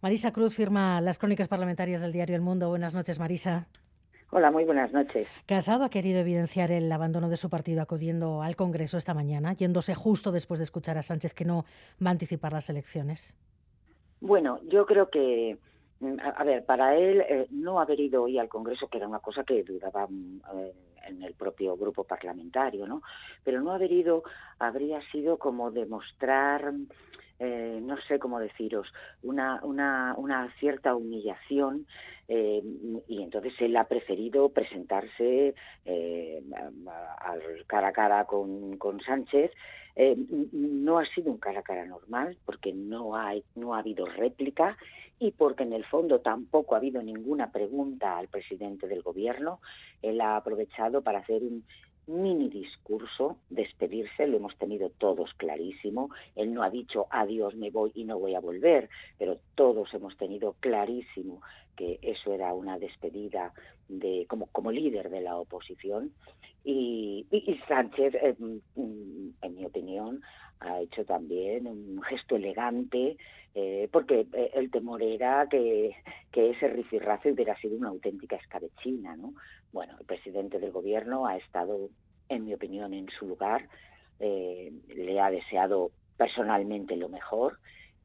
Marisa Cruz firma las crónicas parlamentarias del diario El Mundo. Buenas noches, Marisa. Hola, muy buenas noches. Casado ha querido evidenciar el abandono de su partido acudiendo al Congreso esta mañana, yéndose justo después de escuchar a Sánchez que no va a anticipar las elecciones. Bueno, yo creo que, a ver, para él no haber ido hoy al Congreso, que era una cosa que dudaba en el propio grupo parlamentario, ¿no? Pero no haber ido habría sido como demostrar, no sé cómo deciros, una cierta humillación, y entonces él ha preferido presentarse al cara a cara con Sánchez. No ha sido un cara a cara normal porque no ha habido réplica y porque en el fondo tampoco ha habido ninguna pregunta al presidente del gobierno. Él ha aprovechado para hacer un mini discurso, despedirse, lo hemos tenido todos clarísimo. Él no ha dicho adiós, me voy y no voy a volver, pero todos hemos tenido clarísimo que eso era una despedida como líder de la oposición. Y Sánchez, en mi opinión, ha hecho también un gesto elegante, porque el temor era que ese rifirrafe hubiera sido una auténtica escabechina, ¿no? Bueno, el presidente del gobierno ha estado, en mi opinión, en su lugar, le ha deseado personalmente lo mejor.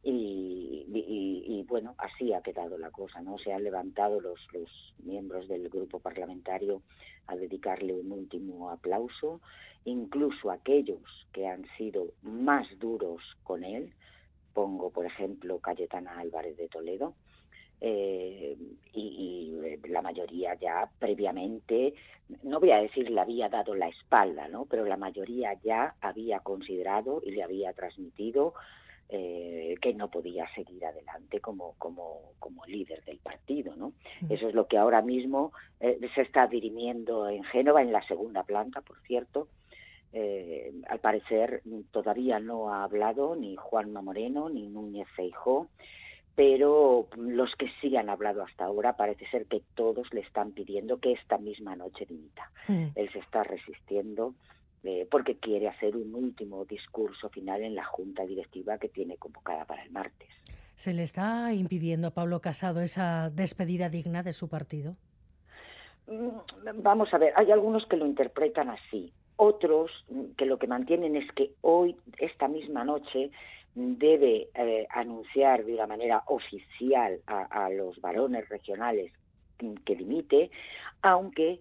Y bueno, así ha quedado la cosa, ¿no? Se han levantado los miembros del grupo parlamentario a dedicarle un último aplauso, incluso aquellos que han sido más duros con él, pongo por ejemplo Cayetana Álvarez de Toledo, eh, la mayoría ya previamente, no voy a decir le había dado la espalda, ¿no? Pero la mayoría ya había considerado y le había transmitido que no podía seguir adelante como líder del partido, ¿no? Eso es lo que ahora mismo se está dirimiendo en Génova, en la segunda planta, por cierto. Al parecer todavía no ha hablado ni Juanma Moreno ni Núñez Feijóo, pero los que sí han hablado hasta ahora parece ser que todos le están pidiendo que esta misma noche dimita. Mm. Él se está resistiendo porque quiere hacer un último discurso final en la junta directiva que tiene convocada para el martes. ¿Se le está impidiendo a Pablo Casado esa despedida digna de su partido? Vamos a ver, hay algunos que lo interpretan así, otros que lo que mantienen es que hoy, esta misma noche, debe anunciar de una manera oficial a los varones regionales que dimite, aunque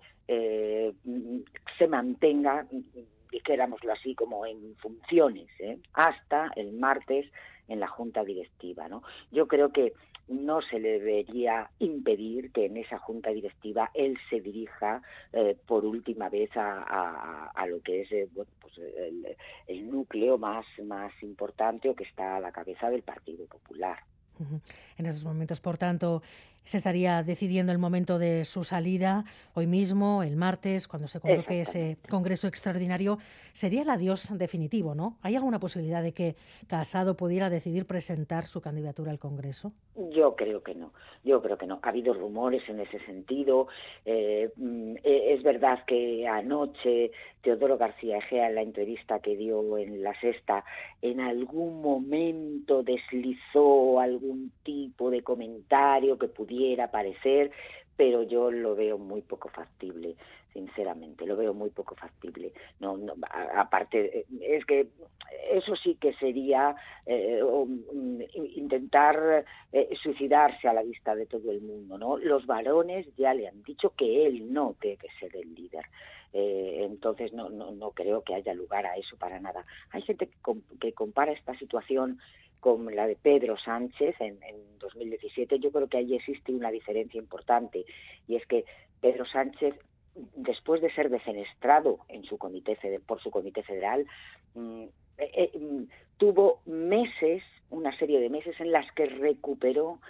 se mantenga, dijéramoslo así, como en funciones, hasta el martes en la junta directiva, ¿no? Yo creo que no se le debería impedir que en esa junta directiva él se dirija por última vez a lo que es bueno, pues el núcleo más importante o que está a la cabeza del Partido Popular. En esos momentos, por tanto, se estaría decidiendo el momento de su salida hoy mismo, el martes, cuando se convoque ese Exactamente. congreso extraordinario. Sería el adiós definitivo, ¿no? ¿Hay alguna posibilidad de que Casado pudiera decidir presentar su candidatura al Congreso? Yo creo que no, yo creo que no. Ha habido rumores en ese sentido. Es verdad que anoche Teodoro García Egea, en la entrevista que dio en La Sexta, en algún momento deslizó algún tipo de comentario que pudiera parecer, pero yo lo veo muy poco factible, sinceramente, lo veo muy poco factible. Aparte, es que eso sí que sería intentar suicidarse a la vista de todo el mundo, ¿no? Los varones ya le han dicho que él no debe ser el líder. Entonces no creo que haya lugar a eso para nada. Hay gente que compara esta situación con la de Pedro Sánchez en 2017. Yo creo que ahí existe una diferencia importante, y es que Pedro Sánchez, después de ser defenestrado por su comité federal, tuvo meses, una serie de meses en las que recuperó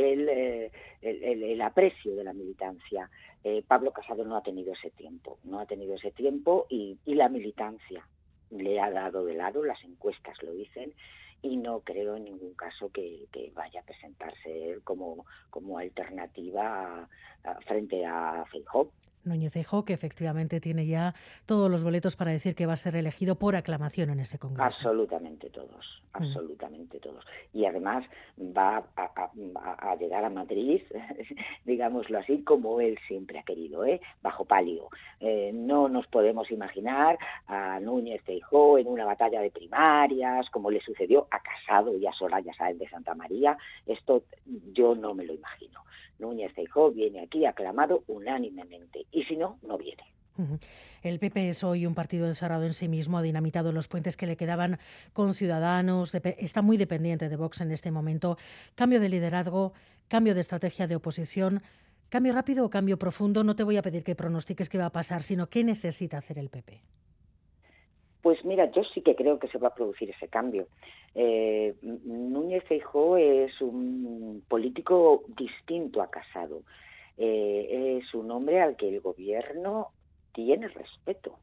el aprecio de la militancia. Pablo Casado no ha tenido ese tiempo, y la militancia le ha dado de lado, las encuestas lo dicen, y no creo en ningún caso que vaya a presentarse él como alternativa frente a Feijóo. Núñez Feijóo, que efectivamente tiene ya todos los boletos para decir que va a ser elegido por aclamación en ese congreso. Absolutamente todos. Y además va a llegar a Madrid, digámoslo así, como él siempre ha querido, bajo palio. No nos podemos imaginar a Núñez Feijóo en una batalla de primarias, como le sucedió a Casado y a Soraya Sáenz de Santamaría. Esto yo no me lo imagino. Núñez Feijóo viene aquí aclamado unánimemente, y si no, no viene. El PP es hoy un partido encerrado en sí mismo, ha dinamitado los puentes que le quedaban con Ciudadanos, está muy dependiente de Vox en este momento. Cambio de liderazgo, cambio de estrategia de oposición, cambio rápido o cambio profundo. No te voy a pedir que pronostiques qué va a pasar, sino qué necesita hacer el PP. Pues mira, yo sí que creo que se va a producir ese cambio. Núñez Feijóo es un político distinto a Casado. Es un hombre al que el gobierno tiene respeto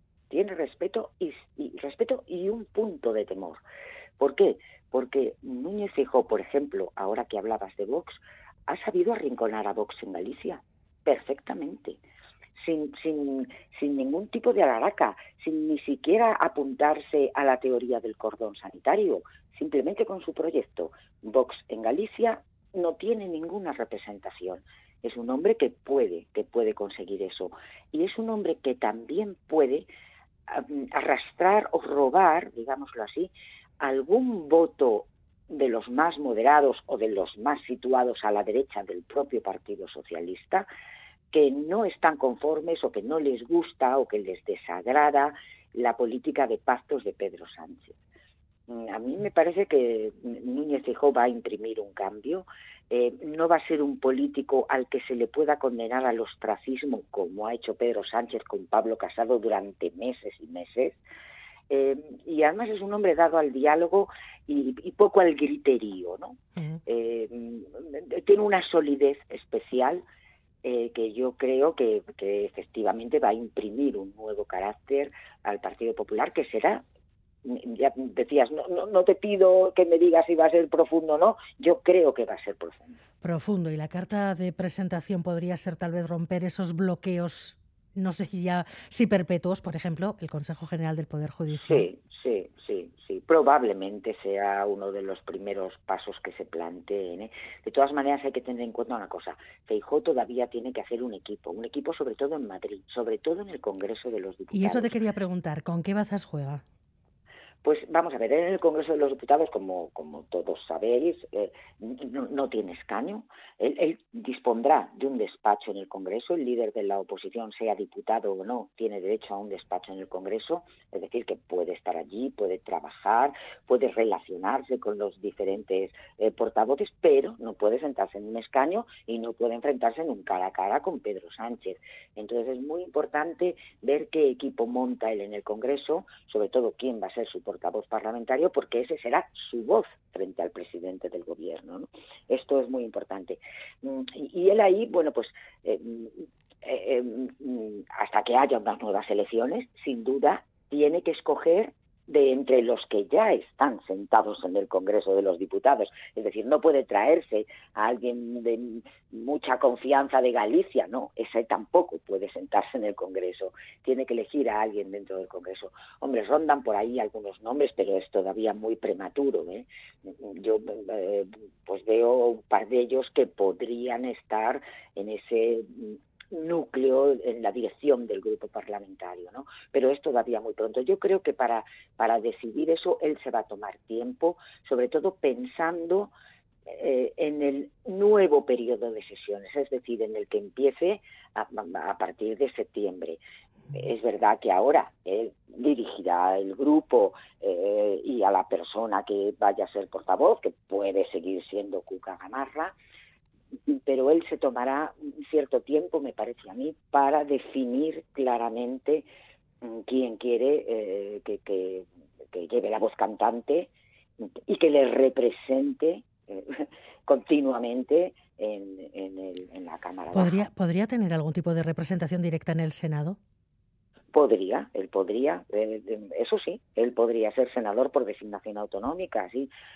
y un punto de temor. ¿Por qué? Porque Núñez Feijóo, por ejemplo, ahora que hablabas de Vox, ha sabido arrinconar a Vox en Galicia perfectamente, sin ningún tipo de alaraca, sin ni siquiera apuntarse a la teoría del cordón sanitario, simplemente con su proyecto. Vox en Galicia no tiene ninguna representación. Es un hombre que puede conseguir eso. Y es un hombre que también puede arrastrar o robar, digámoslo así, algún voto de los más moderados o de los más situados a la derecha del propio Partido Socialista, que no están conformes o que no les gusta o que les desagrada la política de pactos de Pedro Sánchez. A mí me parece que Núñez Feijóo va a imprimir un cambio. No va a ser un político al que se le pueda condenar al ostracismo como ha hecho Pedro Sánchez con Pablo Casado durante meses y meses. Y además es un hombre dado al diálogo y poco al griterío, ¿no? Tiene una solidez especial que yo creo que efectivamente va a imprimir un nuevo carácter al Partido Popular, que será, ya decías, no te pido que me digas si va a ser profundo o no, yo creo que va a ser profundo. Profundo, y la carta de presentación podría ser tal vez romper esos bloqueos, no sé si perpetuos, por ejemplo, el Consejo General del Poder Judicial. Sí, probablemente sea uno de los primeros pasos que se planteen. De todas maneras hay que tener en cuenta una cosa: Feijóo todavía tiene que hacer un equipo sobre todo en Madrid, sobre todo en el Congreso de los Diputados. Y eso te quería preguntar, ¿con qué bazas juega? Pues vamos a ver, en el Congreso de los Diputados, como todos sabéis, no tiene escaño. Él dispondrá de un despacho en el Congreso. El líder de la oposición, sea diputado o no, tiene derecho a un despacho en el Congreso. Es decir, que puede estar allí, puede trabajar, puede relacionarse con los diferentes portavoces, pero no puede sentarse en un escaño y no puede enfrentarse en un cara a cara con Pedro Sánchez. Entonces es muy importante ver qué equipo monta él en el Congreso, sobre todo quién va a ser su portavoz parlamentario, porque ese será su voz frente al presidente del gobierno, ¿no? Esto es muy importante. Y él ahí, bueno, pues hasta que haya unas nuevas elecciones, sin duda, tiene que escoger de entre los que ya están sentados en el Congreso de los Diputados. Es decir, no puede traerse a alguien de mucha confianza de Galicia, no, ese tampoco puede sentarse en el Congreso. Tiene que elegir a alguien dentro del Congreso. Hombre, rondan por ahí algunos nombres, pero es todavía muy prematuro, ¿eh? Yo pues veo un par de ellos que podrían estar en ese núcleo, en la dirección del grupo parlamentario, ¿no? Pero es todavía muy pronto. Yo creo que para decidir eso él se va a tomar tiempo, sobre todo pensando en el nuevo periodo de sesiones, es decir, en el que empiece a partir de septiembre. Es verdad que ahora él dirigirá el grupo y a la persona que vaya a ser portavoz, que puede seguir siendo Cuca Gamarra, pero él se tomará cierto tiempo, me parece a mí, para definir claramente quién quiere que lleve la voz cantante y que le represente continuamente en la Cámara Baja. ¿Podría tener algún tipo de representación directa en el Senado? Él podría, eso sí, él podría ser senador por designación autonómica, sí.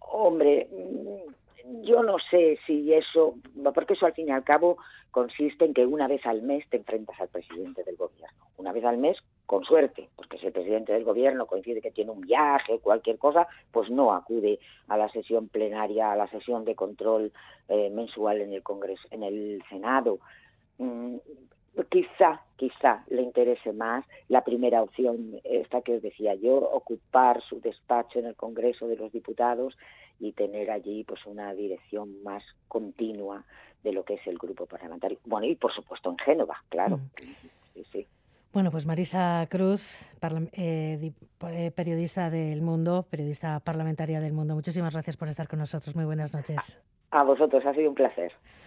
Hombre, yo no sé si eso, porque eso al fin y al cabo consiste en que una vez al mes te enfrentas al presidente del gobierno. Una vez al mes, con suerte, porque si el presidente del gobierno coincide que tiene un viaje o cualquier cosa, pues no acude a la sesión plenaria, a la sesión de control mensual en el Congreso, en el Senado. Mm, quizá le interese más la primera opción, esta que os decía yo, ocupar su despacho en el Congreso de los Diputados y tener allí pues una dirección más continua de lo que es el grupo parlamentario. Bueno, y por supuesto en Génova, claro. Mm. Sí, sí. Bueno, pues Marisa Cruz, periodista del Mundo, periodista parlamentaria del Mundo. Muchísimas gracias por estar con nosotros. Muy buenas noches. A vosotros, ha sido un placer.